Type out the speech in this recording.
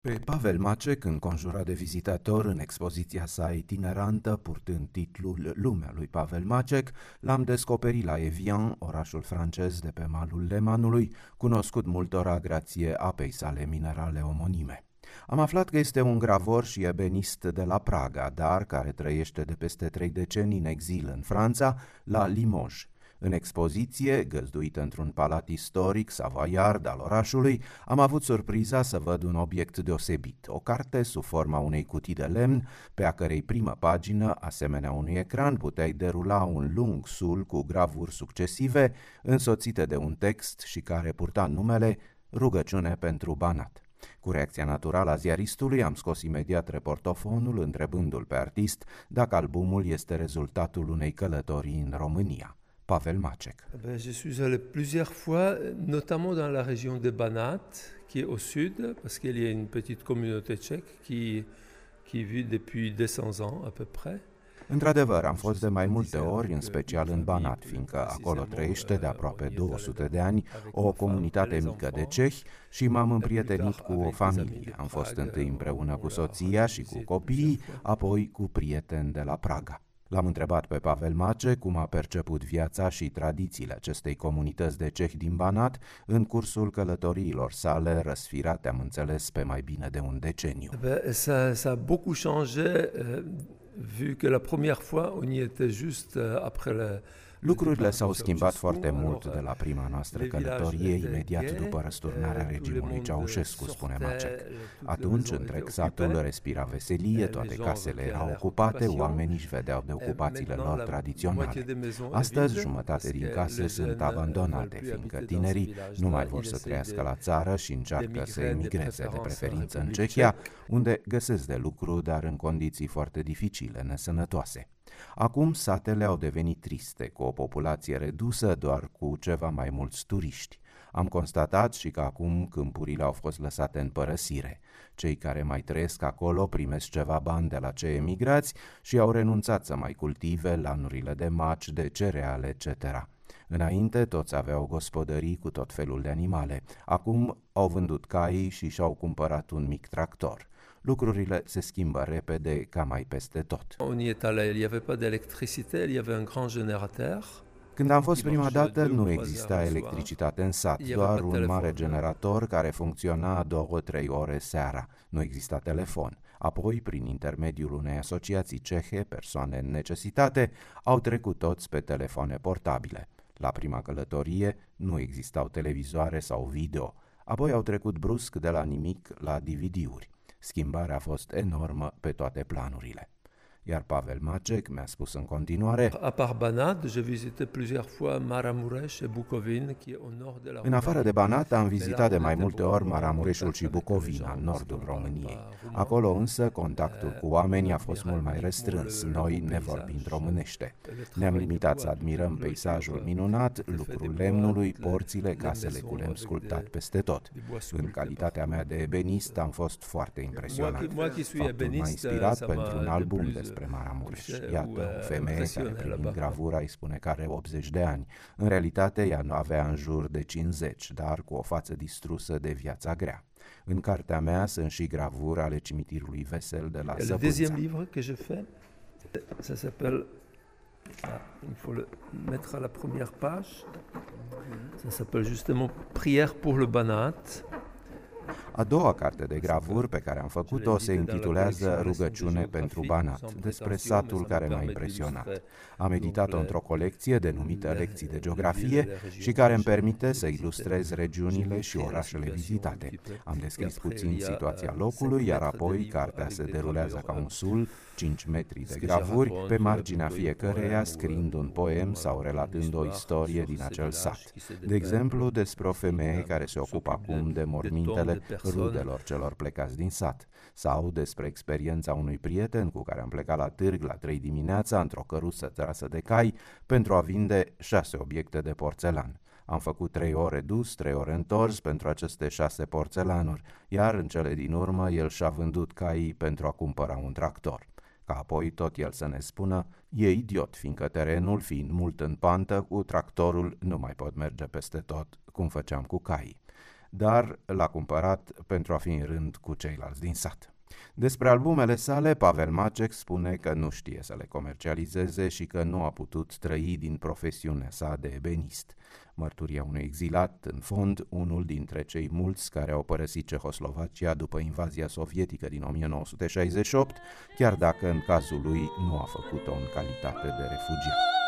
Pe Pavel Macek, înconjurat de vizitatori în expoziția sa itinerantă, purtând titlul Lumea lui Pavel Macek, l-am descoperit la Evian, orașul francez de pe malul Lemanului, cunoscut multora grație apei sale minerale omonime. Am aflat că este un gravor și ebenist de la Praga, dar care trăiește de peste 3 decenii în exil în Franța, la Limoges. În expoziție, găzduită într-un palat istoric savoiard al orașului, am avut surpriza să văd un obiect deosebit, o carte sub forma unei cutii de lemn, pe a cărei primă pagină, asemenea unui ecran, puteai derula un lung sul cu gravuri succesive, însoțite de un text și care purta numele Rugăciune pentru Banat. Cu reacția naturală a ziaristului am scos imediat reportofonul, întrebându-l pe artist dacă albumul este rezultatul unei călătorii în România. Pavel Macek. Je suis allé plusieurs fois, notamment dans la région de Banat, qui est au sud, parce qu'il y a une petite communauté tchèque qui vit depuis 200 ans à peu près. Într-adevăr, am fost de mai multe ori, în special în Banat, fiindcă acolo trăiește de aproape 200 de ani o comunitate mică de cehi și m-am împrietenit cu o familie. Am fost întâi împreună cu soția și cu copiii, apoi cu prieteni de la Praga. L-am întrebat pe Pavel Macek cum a perceput viața și tradițiile acestei comunități de cehi din Banat în cursul călătoriilor sale, răsfirate, am înțeles, pe mai bine de un deceniu. Ça a beaucoup changé, vu que la première fois on y était juste après le... Lucrurile s-au schimbat foarte mult de la prima noastră călătorie, imediat după răsturnarea regimului Ceaușescu, spune Macek. Atunci, întreg satul respira veselie, toate casele erau ocupate, oamenii își vedeau de ocupațiile lor tradiționale. Astăzi, jumătate din case sunt abandonate, fiindcă tinerii nu mai vor să trăiască la țară și încearcă să emigreze, de preferință în Cehia, unde găsesc de lucru, dar în condiții foarte dificile, nesănătoase. Acum satele au devenit triste, cu o populație redusă, doar cu ceva mai mulți turiști. Am constatat și că acum câmpurile au fost lăsate în părăsire. Cei care mai trăiesc acolo primesc ceva bani de la cei emigrați și au renunțat să mai cultive lanurile de maci, de cereale, etc. Înainte toți aveau gospodării cu tot felul de animale. Acum au vândut caii și și-au cumpărat un mic tractor. Lucrurile se schimbă repede ca mai peste tot. On y est allé, il y avait pas d'électricité, il y avait un grand générateur. Când am fost prima dată, nu exista electricitate în sat, doar un mare generator care funcționa 2-3 ore seara. Nu exista telefon. Apoi, prin intermediul unei asociații cehe, persoane în necesitate, au trecut toți pe telefoane portabile. La prima călătorie nu existau televizoare sau video. Apoi au trecut brusc de la nimic la DVD-uri. Schimbarea a fost enormă pe toate planurile. Iar Pavel Macek mi-a spus în continuare: À part Banat, j'ai visité plusieurs fois Maramureș et Bucovine, qui est au nord de la. În afară de Banat, am vizitat de mai multe ori Maramureșul și Bucovina, în nordul României. Acolo însă contactul cu oamenii a fost mult mai restrâns, noi nevorbind românește. Ne-am limitat să admirăm peisajul minunat, lucrul lemnului, porțile, casele cu lemn sculptat peste tot. În calitatea mea de ebenist am fost foarte impresionat. Faptul m-a inspirat pentru un album despre Maramureș. Iată o femeie care, privind gravura, îi spune că are 80 de ani. În realitate, ea nu avea în jur de 50, dar cu o față distrusă de viața grea. În cartea mea sunt și gravuri ale cimitirului Vesel de la Săpânța. Le deuxième livre que je fais, ça s'appelle, il faut le mettre à la première page, ça s'appelle justement Prière pour le Banat. A doua carte de gravuri pe care am făcut-o se intitulează Rugăciune pentru Banat, despre satul care m-a impresionat. Am editat-o într-o colecție denumită Lecții de Geografie și care îmi permite să ilustrez regiunile și orașele vizitate. Am descris puțin situația locului, iar apoi cartea se derulează ca un sul, 5 metri de gravuri, pe marginea fiecăreia scriind un poem sau relatând o istorie din acel sat. De exemplu, despre o femeie care se ocupă acum de mormintele rudelor celor plecați din sat, sau despre experiența unui prieten cu care am plecat la târg la 3 dimineața într-o cărusă trasă de cai pentru a vinde 6 obiecte de porțelan. Am făcut 3 ore dus, 3 ore întors pentru aceste 6 porțelanuri, iar în cele din urmă el și-a vândut caii pentru a cumpăra un tractor. Ca apoi tot el să ne spună: e idiot, fiindcă terenul fiind mult în pantă, cu tractorul nu mai pot merge peste tot, cum făceam cu caii. dar l-a cumpărat pentru a fi în rând cu ceilalți din sat. Despre albumele sale, Pavel Macek spune că nu știe să le comercializeze și că nu a putut trăi din profesiunea sa de ebenist. Mărturia unui exilat, în fond, unul dintre cei mulți care au părăsit Cehoslovacia după invazia sovietică din 1968, chiar dacă în cazul lui nu a făcut-o în calitate de refugiat.